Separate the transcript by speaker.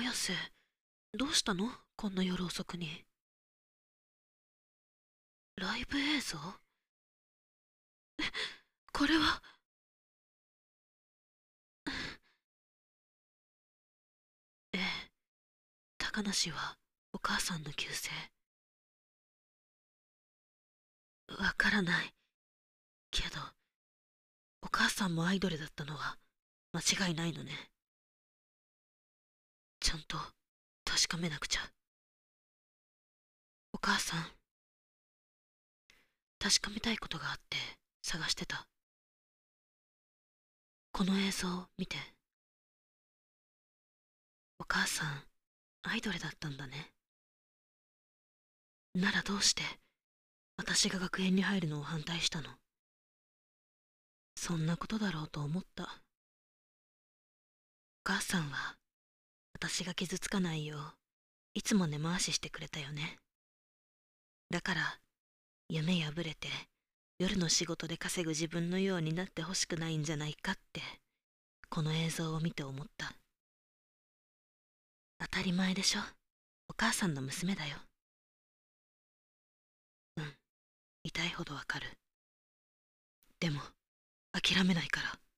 Speaker 1: 綾瀬、どうしたのこんな夜遅くに。ライブ映像？これは。ええ、高梨はお母さんの旧姓？わからない。けど、お母さんもアイドルだったのは間違いないのね。ちゃんと確かめなくちゃ。お母さん、確かめたいことがあって探してた。この映像見て。お母さん、アイドルだったんだね。ならどうして私が学園に入るのを反対したの？そんなことだろうと思った。お母さんは私が傷つかないよういつも根回ししてくれたよね。だから夢破れて夜の仕事で稼ぐ自分のようになってほしくないんじゃないかってこの映像を見て思った。当たり前でしょ。お母さんの娘だよ。うん、痛いほどわかる。でも諦めないから。